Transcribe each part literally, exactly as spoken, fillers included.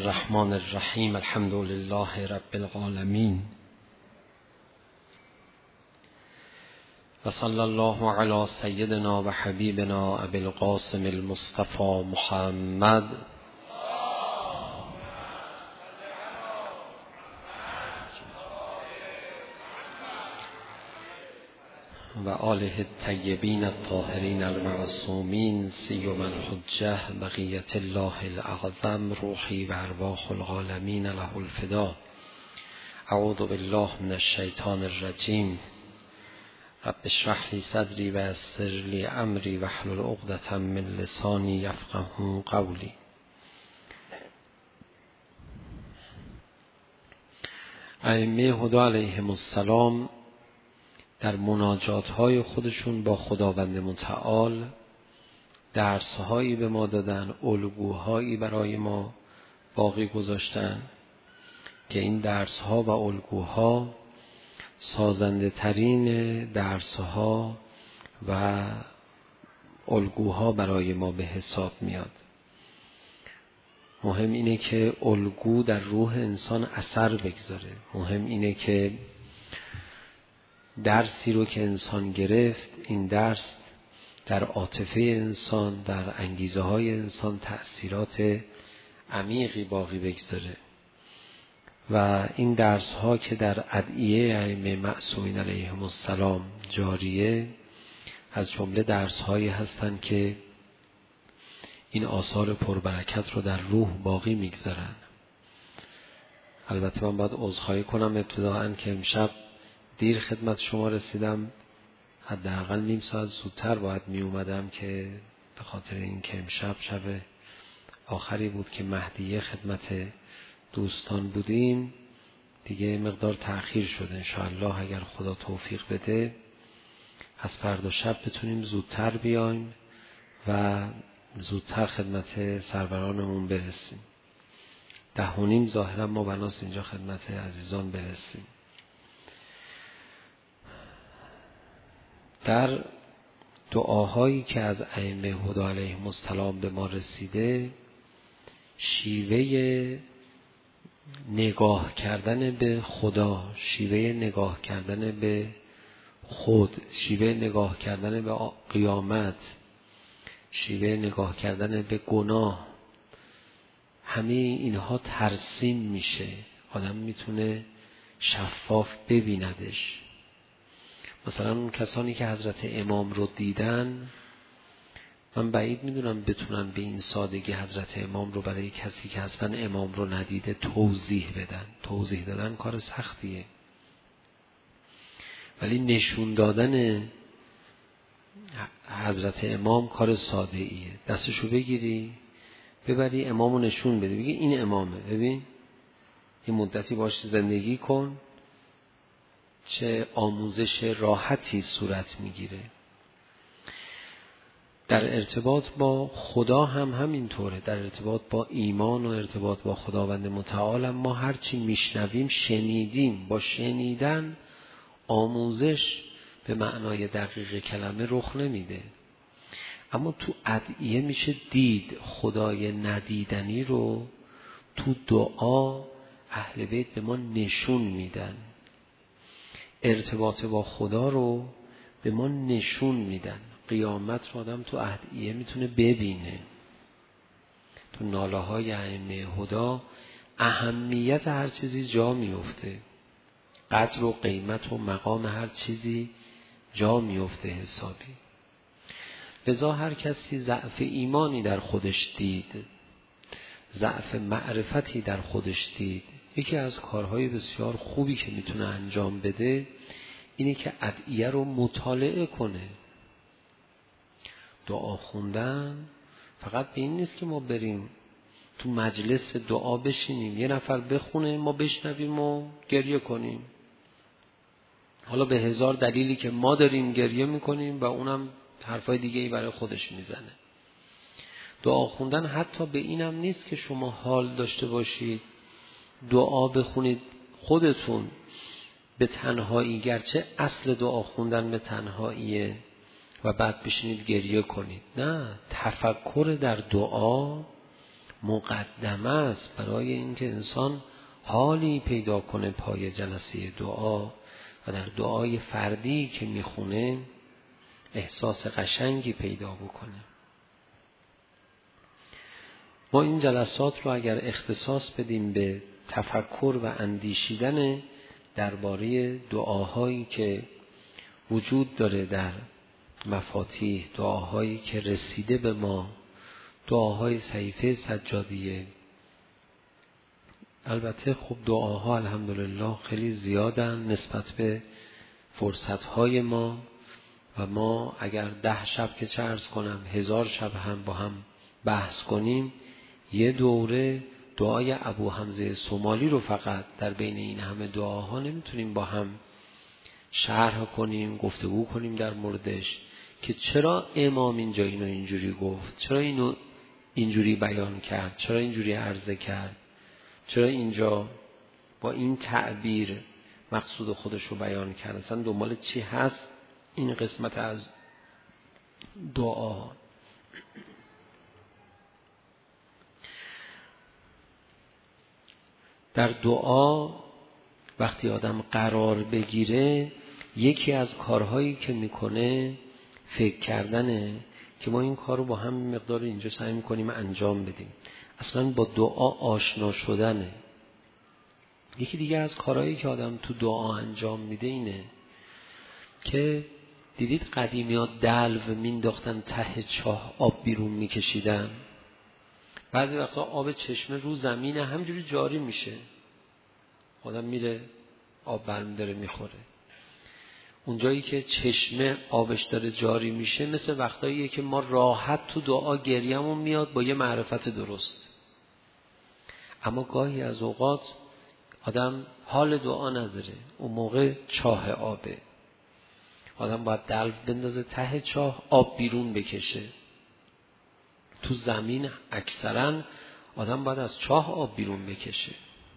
الرحمن الرحیم. الحمد لله رب العالمین و صلی الله علی سیدنا و حبیبنا ابی القاسم المصطفى محمد و آله الطیبین الطاهرین المعصومین سیما الحجة بقیت الله الاعظم روحی و ارواح العالمین له الفدا. اعوذ بالله من الشیطان الرجیم. رب اشرح لی صدری و یسر لی امری واحلل عقدة من لسانی یفقهوا قولی. ائمه هدی علیهم السلام در مناجات‌های خودشون با خداوند متعال درس‌هایی به ما دادن، الگوهایی برای ما باقی گذاشتن که این درس‌ها و الگوها سازنده ترین درس‌ها و الگوها برای ما به حساب میاد. مهم اینه که الگو در روح انسان اثر بگذاره. مهم اینه که درسی رو که انسان گرفت، این درس در عاطفه انسان، در انگیزه های انسان تأثیرات عمیقی باقی بگذاره و این درس ها که در ادعیه ائمه معصومین علیهم السلام جاریه، از جمله درس هایی هستند که این آثار پربرکت رو در روح باقی میگذارن. البته من باید عذرخواهی کنم ابتداءً که امشب دیر خدمت شما رسیدم، حداقل نیم ساعت زودتر باید می اومدم که به خاطر این که امشب شب آخری بود که مهدیه خدمت دوستان بودیم، دیگه مقدار تأخیر شد. انشاءالله اگر خدا توفیق بده از فردا شب بتونیم زودتر بیایم و زودتر خدمت سرورانمون برسیم. ده و نیم ظاهرا ما بناس اینجا خدمت عزیزان برسیم. در دعاهایی که از ائمه هدی علیهم السلام به ما رسیده، شیوه نگاه کردن به خدا، شیوه نگاه کردن به خود، شیوه نگاه کردن به قیامت، شیوه نگاه کردن به گناه، همه اینها ترسیم میشه. آدم میتونه شفاف ببیندش. مثلا اون کسانی که حضرت امام رو دیدن، من بعید میدونم بتونن به این سادگی حضرت امام رو برای کسی که اصلا امام رو ندیده توضیح بدن. توضیح دادن کار سختیه، ولی نشون دادن حضرت امام کار ساده ایه. دستشو بگیری ببری امامو نشون بده، بگی این امامه، ببین این مدتی باش زندگی کن، چه آموزش راحتی صورت میگیره. در ارتباط با خدا هم همینطوره. در ارتباط با ایمان و ارتباط با خداوند متعال ما هرچی میشنویم شنیدیم. با شنیدن آموزش به معنای دقیق کلمه رخ نمیده، اما تو ادعیه میشه دید. خدای ندیدنی رو تو دعا اهل بیت به ما نشون میدن. ارتباط با خدا رو به ما نشون میدن. قیامت رو آدم تو ادعیه میتونه ببینه. تو ناله های ائمه هدی اهمیت هر چیزی جا میفته، قدر و قیمت و مقام هر چیزی جا میفته حسابی. لذا هر کسی ضعف ایمانی در خودش دید، ضعف معرفتی در خودش دید، یکی از کارهای بسیار خوبی که میتونه انجام بده اینه که ادعیه رو مطالعه کنه. دعا خوندن فقط به این نیست که ما بریم تو مجلس دعا بشینیم، یه نفر بخونه ما بشنویم و گریه کنیم. حالا به هزار دلیلی که ما داریم گریه میکنیم و اونم حرفای دیگه ای برای خودش میزنه. دعا خوندن حتی به اینم نیست که شما حال داشته باشید دعا بخونید خودتون به تنهایی، گرچه اصل دعا خوندن به تنهاییه، و بعد بشینید گریه کنید. نه، تفکر در دعا مقدمه است برای اینکه انسان حالی پیدا کنه پای جلسه دعا و در دعای فردی که میخونه احساس قشنگی پیدا بکنه. ما این جلسات رو اگر اختصاص بدیم به تفکر و اندیشیدن درباره دعاهایی که وجود داره در مفاتیح، دعاهایی که رسیده به ما، دعاهای صحیفه سجادیه. البته خب دعاها الحمدلله خیلی زیادن نسبت به فرصتهای ما و ما اگر ده شب که چه عرض کنم هزار شب هم با هم بحث کنیم، یه دوره دعای ابو حمزه سومالی رو فقط در بین این همه دعاها نمیتونیم با هم شرح کنیم، گفتگو کنیم در موردش که چرا امام اینجا اینو اینجوری گفت، چرا اینو اینجوری بیان کرد، چرا اینجوری عرضه کرد، چرا اینجا با این تعبیر مقصود خودش رو بیان کرد، اصلا دنبال چی هست این قسمت از دعا. در دعا وقتی آدم قرار بگیره یکی از کارهایی که میکنه فکر کردنه که ما این کار رو با هم مقدار اینجا سعی میکنیم انجام بدیم. اصلا با دعا آشنا شدنه. یکی دیگه از کارهایی که آدم تو دعا انجام میده اینه که دیدید قدیمی ها دلو مینداختن ته چاه آب بیرون میکشیدن. بعضی وقتا آب چشمه رو زمینه همجوری جاری میشه، آدم میره آب برمی داره میخوره. اونجایی که چشمه آبش داره جاری میشه مثل وقتاییه که ما راحت تو دعا گریمون میاد با یه معرفت درست، اما گاهی از اوقات آدم حال دعا نداره، اون موقع چاه آبه، آدم باید دلو بندازه ته چاه آب بیرون بکشه. تو زمین اکثرا آدم باید از چاه آب بیرون بکشه.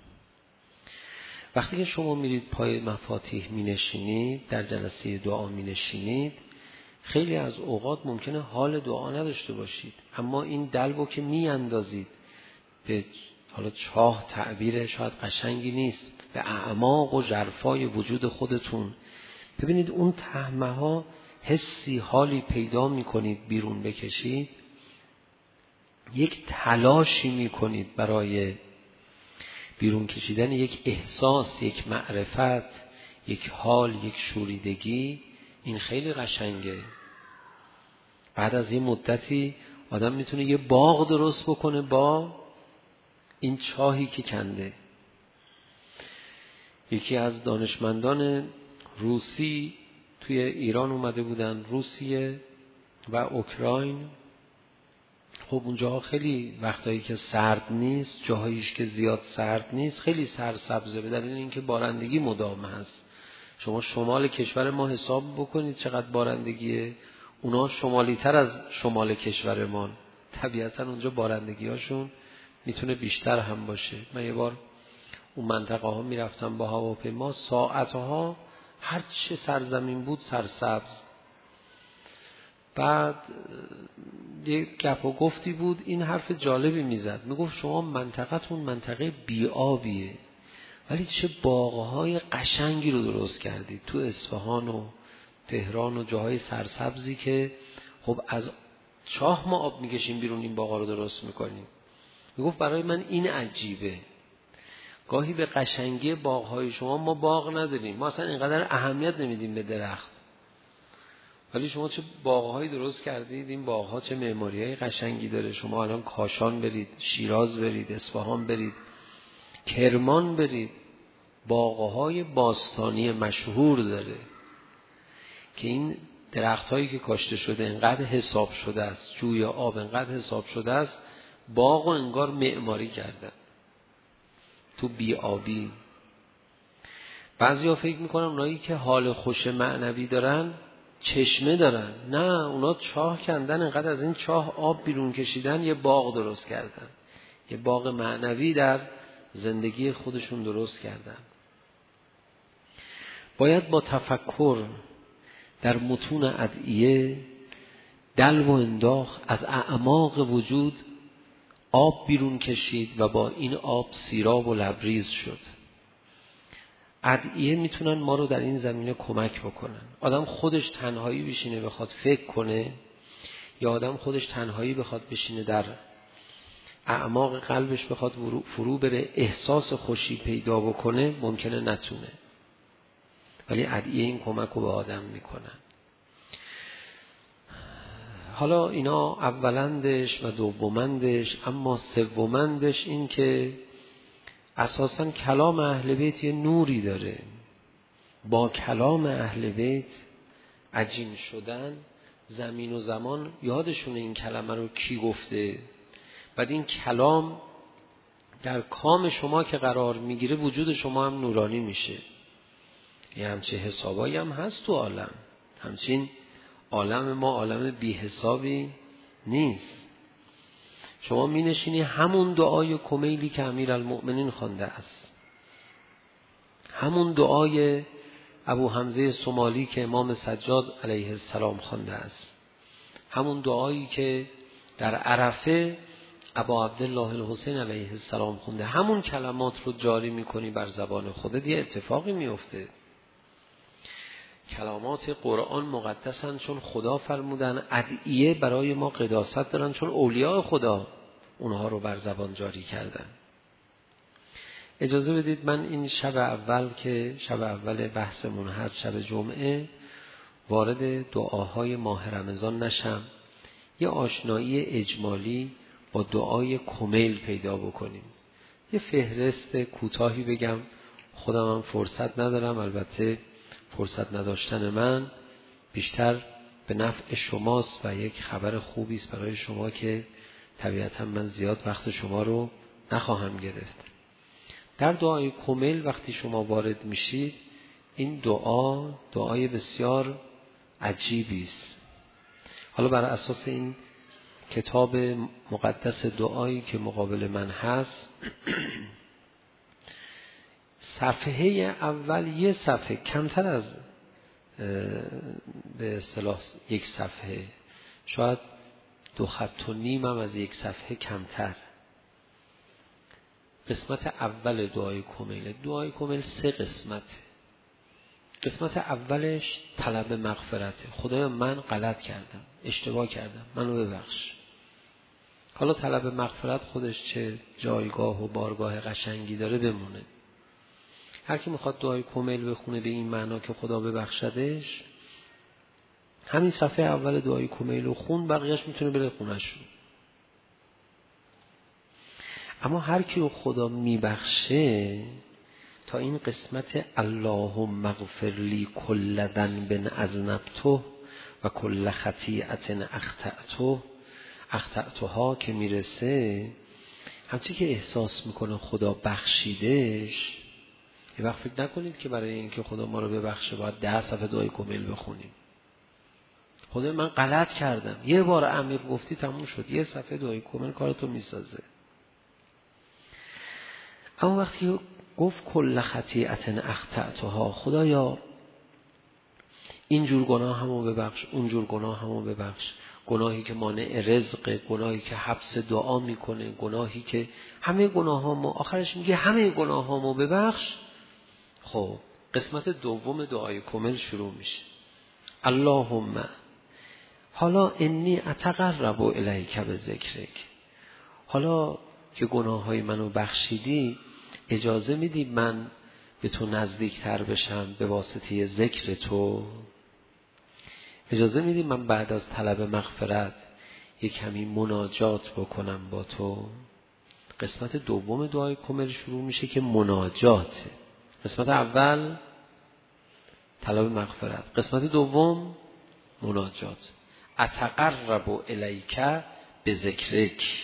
وقتی که شما میرید پای مفاتیح می نشینید، در جلسه دعا می نشینید، خیلی از اوقات ممکنه حال دعا نداشته باشید، اما این دلو که می اندازید به حالا چاه، تعبیر شاید قشنگی نیست، به اعماق و ژرفای وجود خودتون، ببینید اون تهمه ها حسی حالی پیدا می کنید بیرون بکشید، یک تلاشی می کنید برای بیرون کشیدن یک احساس، یک معرفت، یک حال، یک شوریدگی. این خیلی قشنگه. بعد از یه مدتی آدم میتونه یه باغ درست بکنه با این چاهی که کنده. یکی از دانشمندان روسی توی ایران اومده بودن، روسیه و اوکراین. خب اونجا خیلی وقتایی که سرد نیست، جاهاییش که زیاد سرد نیست خیلی سرسبزه، به دلیل اینکه بارندگی مدام هست. شما شمال کشور ما حساب بکنید چقدر بارندگیه، اونا شمالی تر از شمال کشور ما، طبیعتا اونجا بارندگی هاشون میتونه بیشتر هم باشه. من یه بار اون منطقه ها میرفتم با هواپیما، ساعتها هر چه سرزمین بود سرسبز. بعد یک گپ و گفتی بود، این حرف جالبی میزد، میگفت شما منطقتون منطقه بی‌آبیه ولی چه باغهای قشنگی رو درست کردید تو اصفهان و تهران و جاهای سرسبزی که خب از چاه ما آب میکشیم بیرون این باغا رو درست میکنیم. میگفت برای من این عجیبه، گاهی به قشنگی باغهای شما ما باغ نداریم، ما اصلا اینقدر اهمیت نمیدیم به درخت، ولی شما چه باغهایی درست کردید، این باغها چه معماریای قشنگی داره. شما الان کاشان برید، شیراز برید، اصفهان برید، کرمان برید، باغهای باستانی مشهور داره که این درختهایی که کاشته شده انقدر حساب شده است، جوی آب انقدر حساب شده است، باغ و انگار معماری کردن تو بی‌آبی. بعضیا فکر میکنن اونایی که حال خوش معنوی دارن چشمه دارن، نه، اونا چاه کندن، انقدر از این چاه آب بیرون کشیدن، یه باغ درست کردن، یه باغ معنوی در زندگی خودشون درست کردن. باید با تفکر در متون ادعیه دلو و انداخت از اعماق وجود آب بیرون کشید و با این آب سیراب و لبریز شد. ادعیه میتونن ما رو در این زمینه کمک بکنن. آدم خودش تنهایی بشینه بخواد فکر کنه، یا آدم خودش تنهایی بخواد بشینه در اعماق قلبش بخواد فرو بره احساس خوشی پیدا بکنه، ممکنه نتونه. ولی ادعیه این کمک رو به آدم میکنن. حالا اینا اولندش و دومندش، اما سومندش این که اساساً کلام اهل بیت یه نوری داره. با کلام اهل بیت عجین شدن، زمین و زمان یادشونه این کلمه رو کی گفته. بعد این کلام در کام شما که قرار میگیره وجود شما هم نورانی میشه. یه همچه حسابایی هم هست تو عالم، همچین عالم ما عالم بی حسابی نیست. شما می نشینی همون دعای کمیلی که امیرالمؤمنین خوانده است، همون دعای ابو حمزه سمالی که امام سجاد علیه السلام خوانده است، همون دعایی که در عرفه ابا عبدالله الحسین علیه السلام خونده، همون کلمات رو جاری میکنی بر زبان خودت، یه اتفاقی میفته. کلمات قرآن مقدسن چون خدا فرمودن، ادعیه برای ما قداست دارن چون اولیاء خدا اونها رو بر زبان جاری کردن. اجازه بدید من این شب اول که شب اول بحثمون هست، شب جمعه، وارد دعاهای ماه رمضان نشم، یه آشنایی اجمالی با دعای کمیل پیدا بکنیم. یه فهرست کوتاهی بگم، خودم هم فرصت ندارم، البته فرصت نداشتن من بیشتر به نفع شماست و یک خبر خوبی است برای شما که طبیعتا من زیاد وقت شما رو نخواهم گرفت. در دعای کمیل وقتی شما وارد میشید، این دعا دعای بسیار عجیبی است. حالا بر اساس این کتاب مقدس دعایی که مقابل من هست، صفحه اول یه صفحه کمتر از به اصطلاح یک صفحه، شاید دو خط و نیم هم از یک صفحه کمتر، قسمت اول دعای کمیل. دعای کمیل سه قسمت. قسمت اولش طلب مغفرته. خدایا من غلط کردم، اشتباه کردم، منو ببخش. حالا طلب مغفرت خودش چه جایگاه و بارگاه قشنگی داره بمونه. هر کی میخواد دعای کمیل بخونه به این معنا که خدا ببخشدش، همین صفحه اول دعای کمیل رو خون، بقیهش میتونه بره خونه‌شون. اما هر کی رو خدا میبخشه، تا این قسمت اللهم اغفر لی کل ذنب اذنبته و کل خطیئة اخطأته اخطأتها که میرسه، همچی که احساس میکنه خدا بخشیدش، یه وقت فکر نکنید که برای اینکه خدا ما رو ببخشه باید ده صفحه دعای کمیل بخونیم. خدا من غلط کردم، یه بار عمیق گفتی تموم شد، یه صفحه دعای کمیل کارتو میسازه. اما وقتی گفت کل خطیئة اخطأتها، خدایا اینجور گناه همو ببخش، اونجور گناه همو ببخش، گناهی که مانع رزق، گناهی که حبس دعا میکنه، گناهی که همه گناه هامو، آخرش میگه همه گناه هامو ببخش. خب قسمت دوم دعای کمیل شروع میشه. اللهم حالا انی اتقرب الیک بذکرک، حالا که گناه های منو بخشیدی، اجازه میدی من به تو نزدیکتر بشم به واسطه ذکر تو؟ اجازه میدی من بعد از طلب مغفرت یک کمی مناجات بکنم با تو؟ قسمت دوم دعای کمیل شروع میشه که مناجاته. قسمت اول طلب مغفرت، قسمت دوم مناجات. اتقرب الیک بذکرک،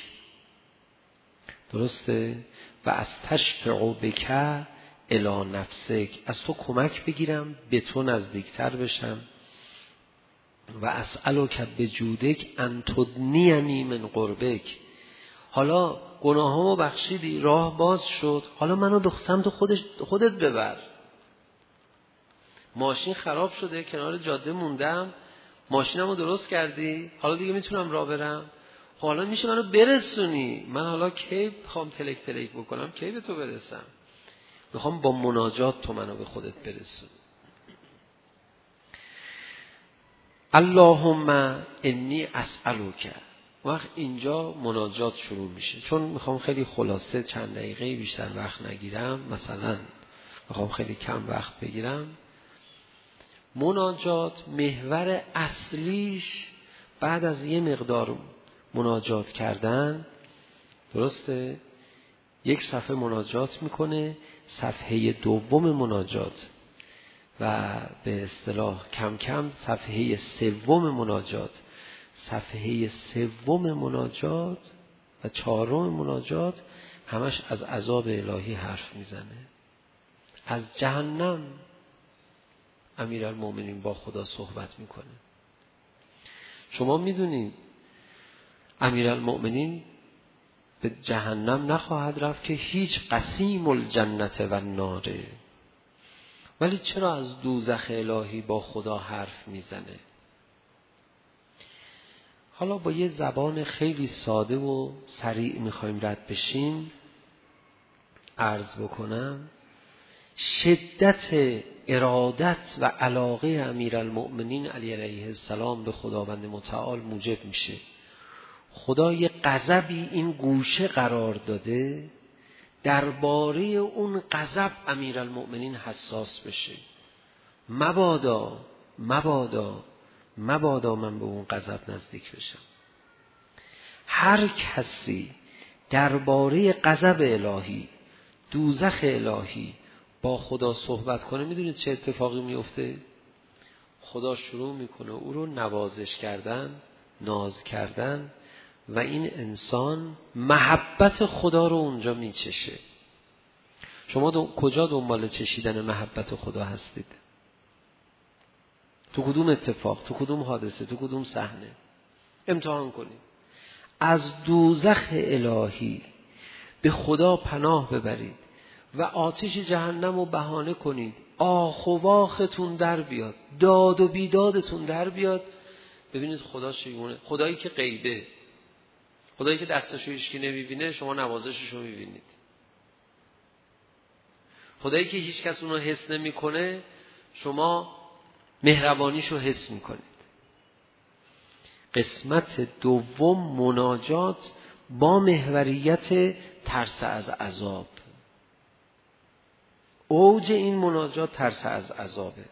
درسته؟ و از تشفع بک الی نفسک، از تو کمک بگیرم به تو نزدیکتر بشم. و اسألک بجودک ان تدنینی من قربک، حالا گناهامو بخشیدی، راه باز شد، حالا منو به سمت خودش خودت ببر. ماشین خراب شده، کنار جاده موندم، ماشینمو درست کردی، حالا دیگه میتونم راه برم. حالا میشه منو برسونی، من حالا کی بخوام تلک تلک بکنم کی به تو برسم؟ میخوام با مناجات تو منو به خودت برسون. اللهم انی اسألک. وقت اینجا مناجات شروع میشه. چون میخوام خیلی خلاصه چند دقیقه بیشتر وقت نگیرم، مثلا میخوام خیلی کم وقت بگیرم. مناجات محور اصلیش بعد از یه مقدار مناجات کردن، درسته، یک صفحه مناجات میکنه، صفحه دوم مناجات و به اصطلاح کم کم صفحه سوم مناجات، صفحه سوم مناجات و چهارم مناجات همش از عذاب الهی حرف میزنه، از جهنم امیرالمومنین با خدا صحبت میکنه. شما میدونید امیرالمومنین به جهنم نخواهد رفت که هیچ قسیم الجنت و ناره، ولی چرا از دوزخ الهی با خدا حرف میزنه؟ حالا با یه زبان خیلی ساده و سریع میخوایم رد بشیم، عرض بکنم شدت ارادت و علاقه امیرالمؤمنین علی علیه السلام به خداوند متعال موجب میشه خدا یه غضبی این گوشه قرار داده، درباره اون غضب امیرالمؤمنین حساس بشه. مبادا مبادا مبادا من به اون غضب نزدیک بشم. هر کسی درباره غضب الهی، دوزخ الهی با خدا صحبت کنه، میدونید چه اتفاقی میفته؟ خدا شروع میکنه او رو نوازش کردن، ناز کردن و این انسان محبت خدا رو اونجا میچشه. شما دو... کجا دنبال چشیدن محبت خدا هستید؟ تو کدوم اتفاق، تو کدوم حادثه، تو کدوم صحنه؟ امتحان کنید. از دوزخ الهی به خدا پناه ببرید و آتش جهنم رو بهانه کنید، آخ و واختون در بیاد، داد و بیدادتون در بیاد. ببینید خدا چگونه، خدایی که غیبه، خدایی که دستشو هیچکی نمیبینه، شما نوازششو میبینید. خدایی که هیچ کس اونو حس نمیکنه، شما مهربانیشو حس میکنید. قسمت دوم مناجات با محوریت ترس از عذاب. اوج این مناجات ترس از عذابه.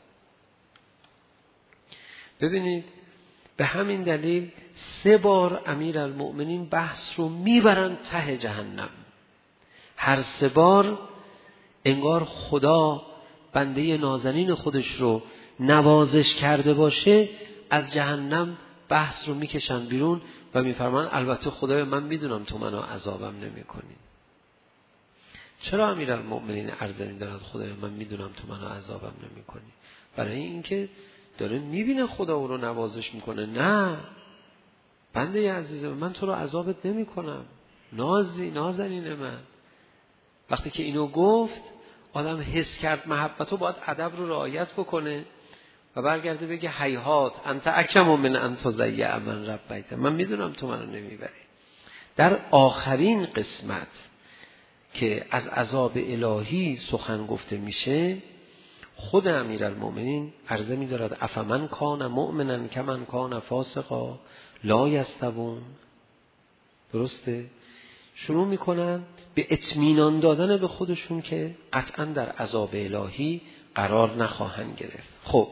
ببینید به همین دلیل سه بار امیرالمؤمنین بحث رو میبرن ته جهنم. هر سه بار انگار خدا بنده نازنین خودش رو نوازش کرده باشه، از جهنم بحث رو میکشن بیرون و میفرمان البته خدای من میدونم تو منو عذابم نمی کنی. چرا امیرالمؤمنین عرضه می‌دارد خدای من میدونم تو منو عذابم نمی کنی؟ برای اینکه داره میبینه خدا او رو نوازش میکنه. نه بنده عزیزم، من تو رو عذابت نمی کنم، نازی نازنین من. وقتی که اینو گفت، آدم حس کرد محبتو، باید ادب رو رعایت بکنه و برگرده بگه هیهات انت اکرم من انت ضیع من ربیت، من میدونم تو منو نمیبری. در آخرین قسمت که از عذاب الهی سخن گفته میشه، خود امیرالمؤمنین عرضه می‌دارد افمن کان مؤمنا کمن کان فاسقا لا یستوون. درسته؟ شروع میکنن به اطمینان دادن به خودشون که قطعا در عذاب الهی قرار نخواهند گرفت. خب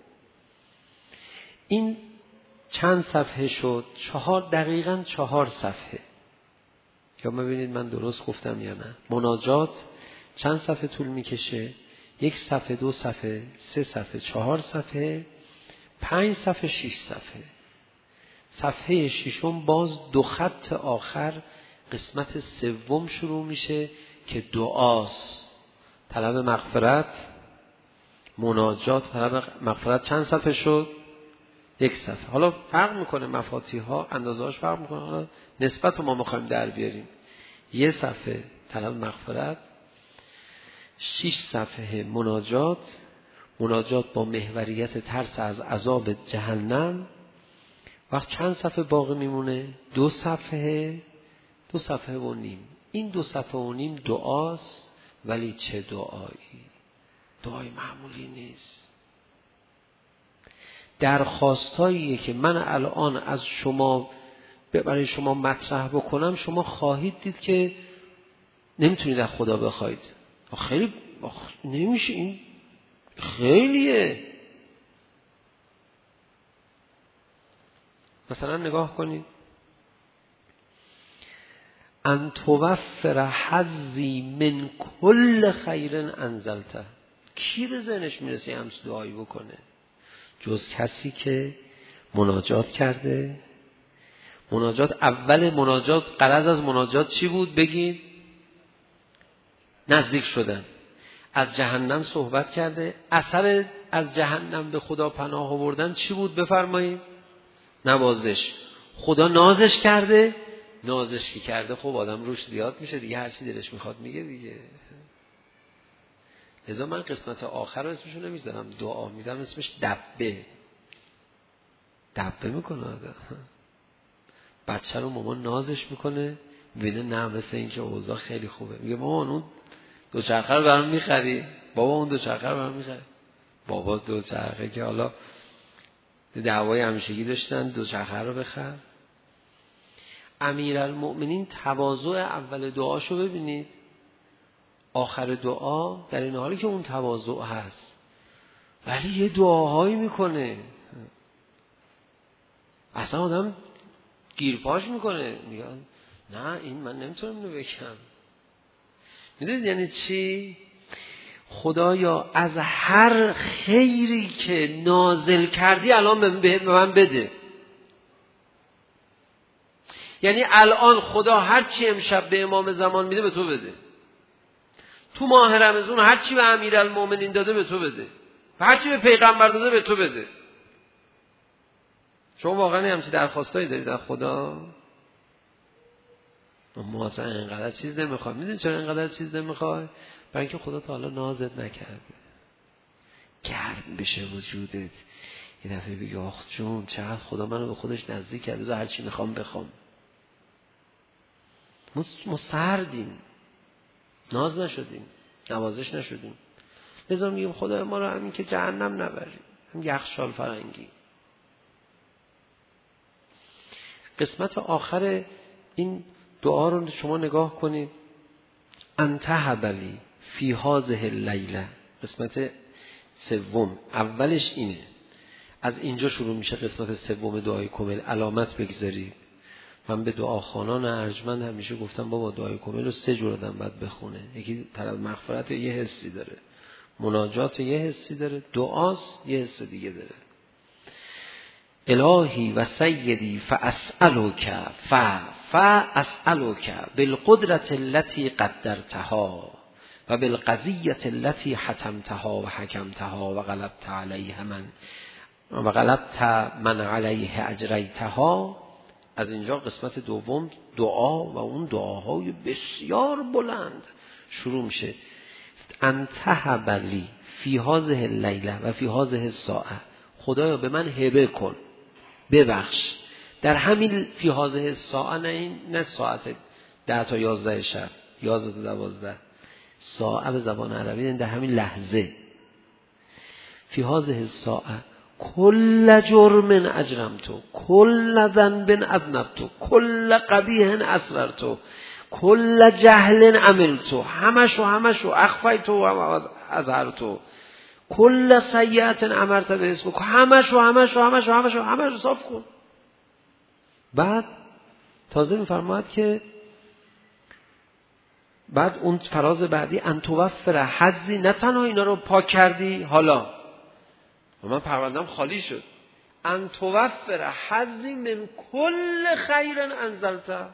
این چند صفحه شد؟ چهار، دقیقاً چهار صفحه. یا ببینید من درست گفتم یا نه؟ مناجات چند صفحه طول میکشه؟ یک صفحه، دو صفحه، سه صفحه، چهار صفحه، پنج صفحه، شش صفحه. صفحه ششم باز دو خط آخر قسمت سوم شروع میشه که دعاست، طلب مغفرت، مناجات، طلب مغفرت. چند صفحه شد؟ یک صفحه. حالا فرق میکنه، مفاتیح ها اندازه‌اش فرق میکنه، حالا نسبت رو ما میخوایم در بیاریم. یک صفحه طلب مغفرت، شش صفحه مناجات، مناجات با محوریت ترس از عذاب جهنم، وقت چند صفحه باقی میمونه؟ دو صفحه دو صفحه و نیم. این دو صفحه و نیم دعاست، ولی چه دعایی؟ دعای معمولی نیست. درخواستاییه که من الان از شما برای شما مطرح بکنم، شما خواهید دید که نمیتونید از خدا بخواید. خیلی نمیشه، این خیلیه. مثلا نگاه کنید، ان توفر حظی من کل خیر انزلته. کی به ذهنش میرسه همچین دعایی بکنه؟ جز کسی که مناجات کرده. مناجات، اول مناجات، غرض از مناجات چی بود؟ بگید. نزدیک شدن. از جهنم صحبت کرده. اثر از جهنم به خدا پناه آوردن چی بود؟ بفرمایید. نوازش. خدا نازش کرده. نازش کی کرده؟ خب آدم روش زیاد میشه دیگه، هر چی دلش میخواد میگه دیگه. لذا من قسمت آخر رو اسمشو نمیذارم دعا، میذارم اسمش دبه. دبه میکنه آدم. بچه رو مامان نازش میکنه، بینه نه مثل این که اوضاع خیلی خوبه، میگه مامان اون دوچرخه رو برام میخری؟ بابا اون دوچرخه رو برام میخری؟ بابا دوچرخه که حالا دعوای همیشگی داشتن، دوچرخه رو بخر. امیرالمؤمنین تواضع اول دعاشو ببینید، آخر دعا در این حالی که اون تواضع هست ولی یه دعاهایی میکنه اصلا آدم گیرپاش میکنه، میگه نه این من نمیتونم اینو بگم. میدونید یعنی چی؟ خدایا از هر خیری که نازل کردی الان به من بده. یعنی الان خدا هر چی امشب به امام زمان میده به تو بده. تو ماه رمضان هر چی به امیرالمومنین داده به تو بده. و هر چی به پیغمبر داده به تو بده. شما واقعا همچین درخواستایی دارید از خدا؟ ما اصلا اینقدر چیز نمیخوایم. میدونی چرا اینقدر چیز نمیخوای؟ برای اینکه خدا تا حالا نازت نکرده. گرم بشه وجودت، یه دفعه بگی آخ جون چقدر خدا منو به خودش نزدیک کرده، بذار هر چی میخوام بخوام. ما سردیم، ناز نشدیم، نوازش نشدیم. لذا میگیم خدا ما رو همین که جهنم نبریم، هم یخشال فرنگی. قسمت آخر این دعا رو شما نگاه کنید. انت هبلی فی هذه اللیله، قسمت سوم. اولش اینه، از اینجا شروع میشه قسمت سوم دعای کامل. علامت بگذارید. من به دعاخوانان ارجمند همیشه گفتم بابا دعای کامل رو سه جور آدم باید بخونه. یکی طلب مغفرت یه حسی داره، مناجات یه حسی داره، دعاست یه حس دیگه داره. الهی و سیدی فاسألک ف فاسألک بالقدرة التي قدرتها و بالقضیة التي حتمتها و حکمتها و غلبت علیها من و غلبت من علیه اجریتها. از اینجا قسمت دوم دعا و اون دعاهای بسیار بلند شروع میشه. انت هبلی فی هذه اللیله و فی هذه الساعه، خدایا به من هبه کن، ببخش در همین فی هذه الساعه، نه این نه ساعت ده تا یازده شب، یازده تا دوازده. ساعه به زبان عربی در همین لحظه. فی هذه الساعه کل جرم اجرمتو، کل ذنب اذنبتو، کل قبیح اسررتو، کل جهل عملتو، همشو همشو اخفیتو و اظهرتو، کل سیئت امرت به اسمک، همشو همشو همشو همشو همشو صاف کن. بعد تازه میفرماید که بعد اون فراز بعدی ان توفر حظی، نه تنها اینا رو پاک کردی، حالا من پروندم خالی شد. ان توفر حظی من کل خیر انزلته.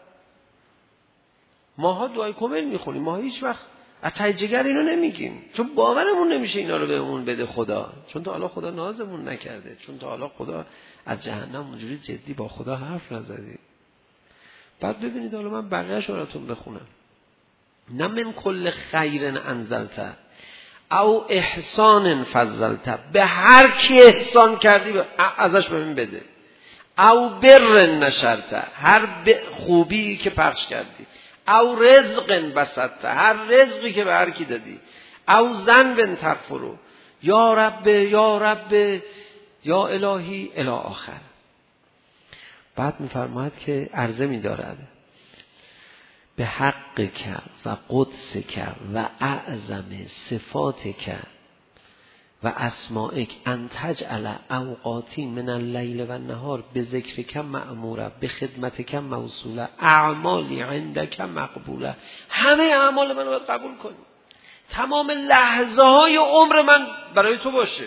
ماها دعای کامل میخونیم، ما هیچ وقت از ته جگر اینو نمیگیم، چون باورمون نمیشه اینا رو بهمون بده خدا، چون تا حالا خدا نازمون نکرده، چون تا حالا خدا از جهنم اونجوری جدی با خدا حرف نزدی. بعد ببینید حالا من بقیه‌اش رو براتون بخونم. نه من کل خیر انزلته او احسان فضلته، به هر کی احسان کردی ازش به من بده. او بر نشرته، هر خوبی که پخش کردی، او رزق بسطته، هر رزقی که به هر کی دادی، او ذنب تغفرو، یا رب یا رب یا الهی الی آخر. بعد میفرماید که عرضه می‌دارد به حق که و قدس که و اعظم صفات که و اسمائک ان تجعل اوقاتی من اللیل و النهار به ذکر که مأموره، به خدمت که موصوله، اعمالی عندک مقبوله. همه اعمال من رو باید قبول کنی، تمام لحظه های عمر من برای تو باشه.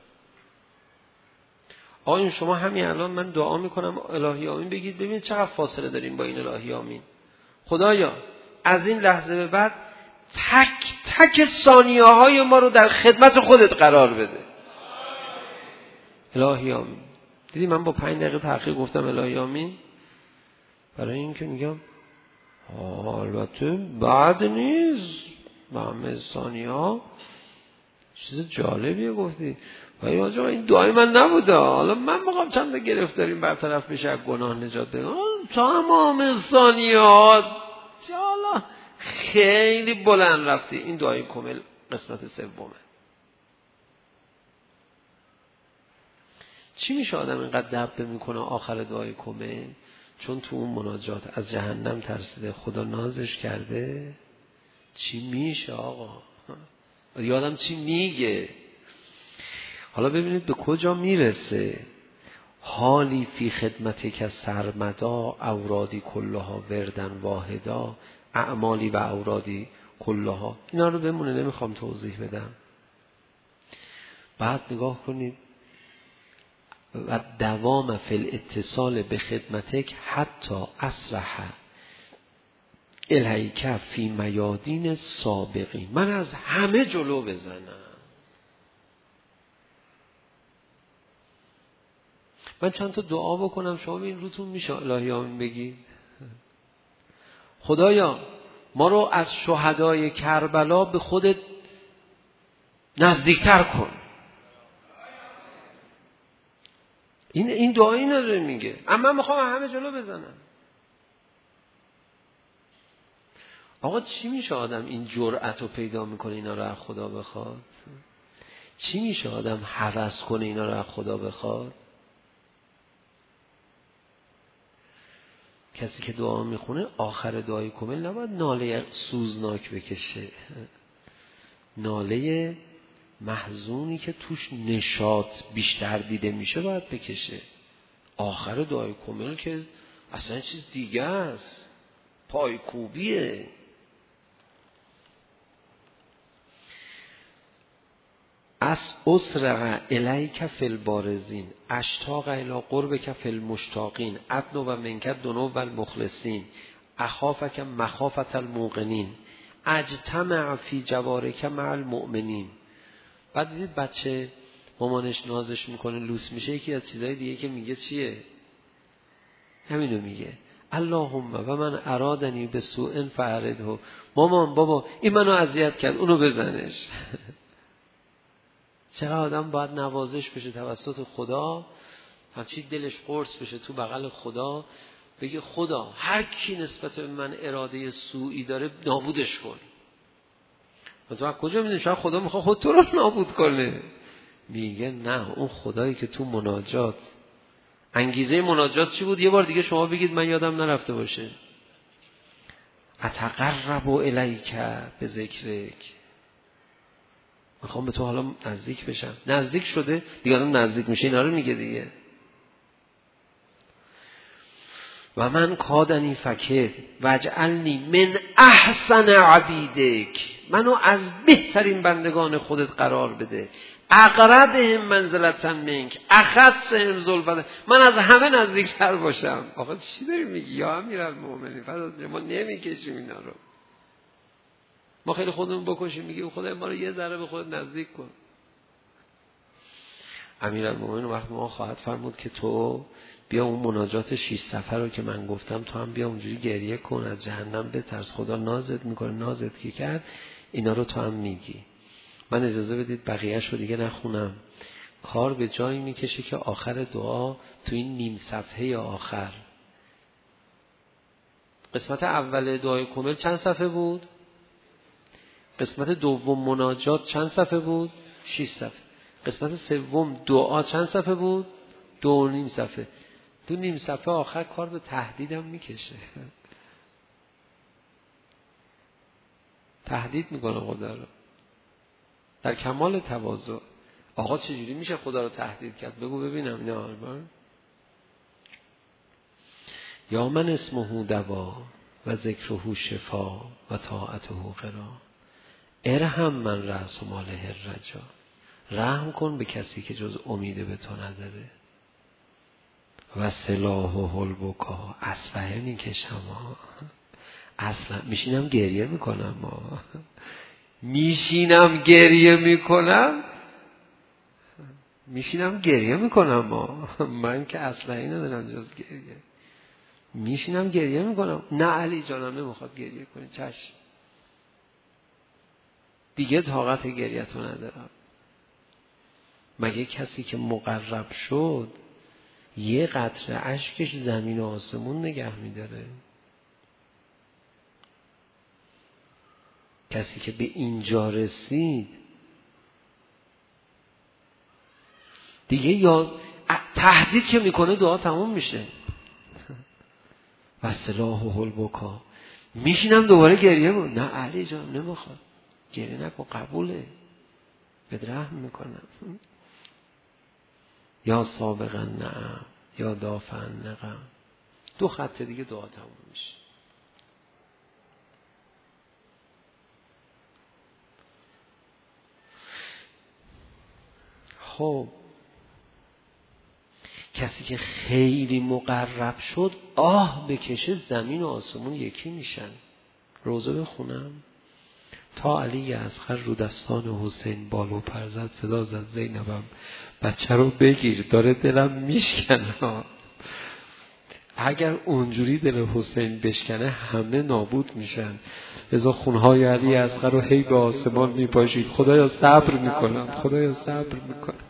آقایون شما همین الان من دعا میکنم الهی آمین بگید، ببین چقدر فاصله داریم با این الهی آمین. خدایا از این لحظه به بعد تک تک ثانیه های ما رو در خدمت خودت قرار بده. الهی آمین. دیدی من با پنج دقیقه تأخیر گفتم الهی آمین، برای این که میگم البته بعد نیست با همه ثانیه ها چیز جالبیه گفتی، ولی آجا این دعای من نبوده، حالا من میخوام چند تا گرفتاریم برطرف بشه، از گناه نجات بده. تمام ثانیات حالا خیلی بلند رفتی. این دعای کامل قسمت سومه. چی میشه آدم اینقدر دبه میکنه آخر دعای کامل؟ چون تو اون مناجات از جهنم ترسیده، خدا نازش کرده. چی میشه آقا؟ یادم چی میگه؟ حالا ببینید به کجا میرسه. حالی فی خدمتی که سرمدا اورادی کلها وردن واحدا، اعمالی و اورادی کلها. اینا رو بمونه، نمیخوام توضیح بدم. بعد نگاه کنید و دوام فی الاتصال به خدمتک حتی اسرح الیک فی میادین سابقین. من از همه جلو بزنم. من چند تا دعا بکنم شما این روتون میشه الهی آمین بگی. خدایا ما رو از شهدای کربلا به خودت نزدیکتر کن. این این دعایی نداره میگه، اما من میخوام همه جلو بزنم. آقا چی میشه آدم این جرأت رو پیدا میکنه اینا رو از خدا بخواد؟ چی میشه آدم هوس کنه اینا رو از خدا بخواد؟ کسی که دعا میخونه آخر دعای کامل نباید ناله سوزناک بکشه، ناله محزونی که توش نشاط بیشتر دیده میشه باید بکشه. آخر دعای کامل که اصلا چیز دیگه است، پایکوبیه. از اسرع الیک فی البارزین، اشتاق الی قربک فی المشتاقین، ادنو و منکت دنو و المخلصین، اخافک مخافت الموقنین، اجتمع فی جوارک مع المؤمنین. بعد دیدید بچه مامانش نازش میکنه لوس میشه، یکی از چیزهای دیگه که میگه چیه؟ همینو میگه اللهم و من ارادنی به سوء فاعرضه. مامان بابا این منو اذیت کرد، اونو بزنش. چرا آدم باید نوازش بشه توسط خدا، همچی دلش قرص بشه تو بغل خدا، بگه خدا هر کی نسبت به من اراده سوئی داره نابودش کن. و تو از کجا میدونی؟ شاید خدا میخواد خود تو رو نابود کنه. میگه نه، اون خدایی که تو مناجات، انگیزه مناجات چی بود؟ یه بار دیگه شما بگید من یادم نرفته باشه. اتقرب الیک بذکرک، میخوام به تو حالا نزدیک بشم. نزدیک شده دیگه، آدم نزدیک میشه اینا رو میگه دیگه. و من کادنی فکر وجعلنی من احسن عبیدک، منو از بهترین بندگان خودت قرار بده. اقربهم منزلتا منک اخصهم زلفتا، من از همه نزدیکتر باشم. آخه چی داری میگی یا امیرالمومنین؟ فضل ما نمیکشیم اینا رو. ما خیلی خودمون بکشیم، میگیم خدا ما رو یه ذره به خودت نزدیک کن. امیرالمومنین وقت ما خواهد فرمود که تو بیا اون مناجات شش صفحه رو که من گفتم تو هم بیا اونجوری گریه کن، از جهنم بترس، خدا نازت میکنه، نازت کی کرد، اینا رو تو هم میگی. من اجازه بدید بقیه‌اش رو دیگه نخونم، کار به جایی میکشه که آخر دعا تو این نیم صفحه آخر، قسمت اول دعای کامل چند صفحه بود؟ قسمت دوم مناجات چند صفحه بود؟ شش صفحه. قسمت سوم دعا چند صفحه بود؟ دو و نیم صفحه. تو نیم صفحه آخر کار به تهدیدم میکشه. تهدید میکنه خدا رو در کمال تواضع. آقا چجوری میشه خدا رو تهدید کرد؟ بگو ببینم. نه آرمان یا من اسمه دوا و ذکره شفا و طاعته قرا، ارحم من رأس ماله الرجا، رحم کن به کسی که جز امید به تو نداره. و سلاح البکا، اسلحه میکشم ها، اصلا میشینم گریه میکنم ها. میشینم گریه میکنم میشینم گریه میکنم ها. من که اسلحه‌ای ندارم جز گریه. میشینم گریه میکنم. نه علی جانم نمیخواد گریه کنی، چشم دیگه طاقت گریه تو ندارم. مگه کسی که مقرب شد یه قطره اشکش زمین و آسمون نگه میداره؟ کسی که به اینجا رسید دیگه یا تهدید که میکنه دعا تموم میشه. و سلاح البکا، میشینم دوباره گریه میکنم. نه علی جان نمیخواد گریه نکن، قبوله، بدرهم میکنم. یا سابقا نعم یا دافعا نقم. دو خط دیگه دعا تموم میشه. خب کسی که خیلی مقرب شد آه بکشه زمین و آسمون یکی میشن. روزه بخونم. تا علی اصغر رو دستان حسین بالو پر زد، صدا زد زینبم بچه رو بگیر داره دلم میشکنه. اگر اونجوری دل حسین بشکنه همه نابود میشن. ازا خونهای علی اصغر رو هی به آسمان میپاشید. خدایا صبر میکنم، خدایا صبر میکنم،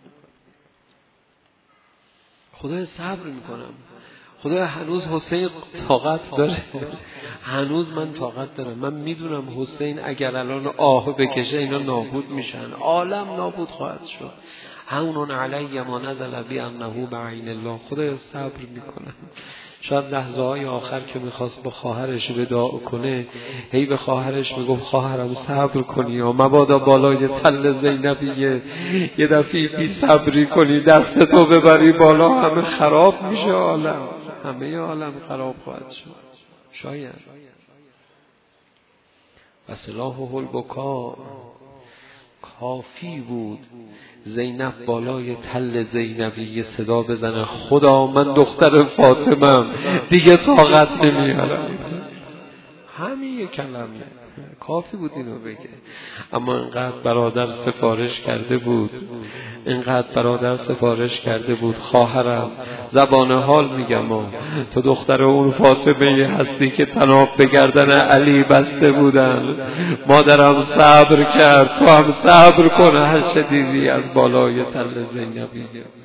خدایا صبر میکنم، خدایا هنوز حسین طاقت داره، هنوز من طاقت دارم. من میدونم حسین اگر الان آه بکشه اینا نابود میشن، عالم نابود خواهد شد. هون علی ما نزل بی انه بعین الله. خدایا صبر میکنم. شاید لحظه های آخر که میخواست با خواهرش وداع کنه هی به خواهرش میگفت خواهرم صبر کنی یا مبادا بالای تل زینبیه یه دفعه بی صبری کنی دست تو ببری بالا همه خراب میشه، عالم همه عالم خراب خواهد شد. شاید و سلاح البکا کافی بود زینب بالای تل زینبی صدا بزنه خدا من دختر فاطمم دیگه طاقت نمیارم. همین یک کلمه کافی بود اینو بگه. اما اینقدر برادر سفارش کرده بود، اینقدر برادر سفارش کرده بود خواهرم زبان حال میگم تو دختر اون فاطمه هستی که طناب به گردن علی بسته بودن. مادرم صبر کرد تو هم صبر کن هر چه دیدی از بالای تل زینبی.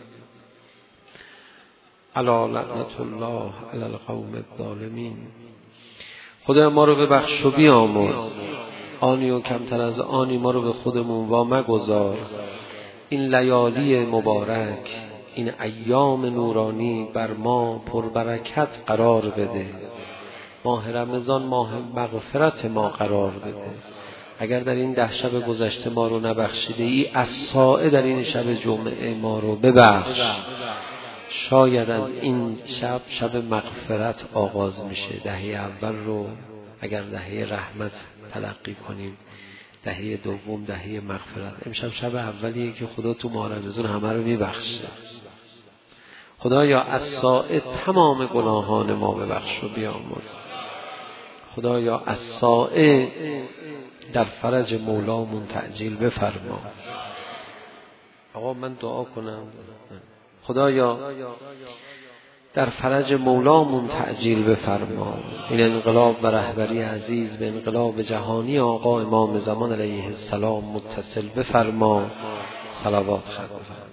الا لعنت الله علی القوم الظالمین. خدا ما رو ببخش و بیامرز، آنی و کمتر از آنی ما رو به خودمون وا مگذار. این لیالی مبارک، این ایام نورانی بر ما پربرکت قرار بده. ماه رمضان ماه مغفرت ما قرار بده. اگر در این ده شب گذشته ما رو نبخشیده ای، از ساعه در این شب جمعه ما رو ببخش. شاید از این شب شب مغفرت آغاز میشه. دهه اول رو اگر دهه رحمت تلقی کنیم، دهه دوم دهه مغفرت. امشب شب اولیه که خدا تو ماه رمضان همه رو میبخشه. خدایا از ساعه تمام گناهان ما ببخش و بیامرز. خدایا از ساعه در فرج مولامون تعجیل بفرما. آقا من دعا کنم. خدایا در فرج مولامون تعجیل بفرما. این انقلاب و رهبری عزیز به انقلاب جهانی آقا امام زمان علیه السلام متصل بفرما. صلوات خیر.